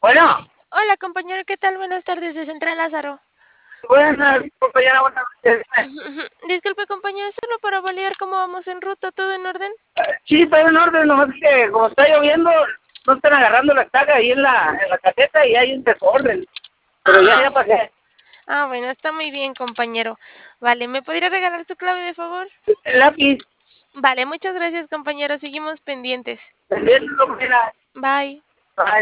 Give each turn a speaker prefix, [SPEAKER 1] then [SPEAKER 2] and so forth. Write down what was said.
[SPEAKER 1] Bueno,
[SPEAKER 2] Hola, compañero, ¿qué tal? Buenas tardes de Central Lázaro.
[SPEAKER 1] buenas, compañera, buenas noches.
[SPEAKER 2] Disculpe, compañero, solo para validar cómo vamos en ruta, ¿todo en orden?
[SPEAKER 1] Sí, está en orden, nomás que como está lloviendo, no están agarrando la estaca ahí en la caseta y hay un desorden. Pero ya,
[SPEAKER 2] Ah,
[SPEAKER 1] ya pasé.
[SPEAKER 2] bueno, está muy bien, compañero. Vale, ¿me podría regalar su clave, de favor?
[SPEAKER 1] El lápiz,
[SPEAKER 2] Vale, muchas gracias, compañero. Seguimos pendientes.
[SPEAKER 1] también, compañera.
[SPEAKER 2] Bye.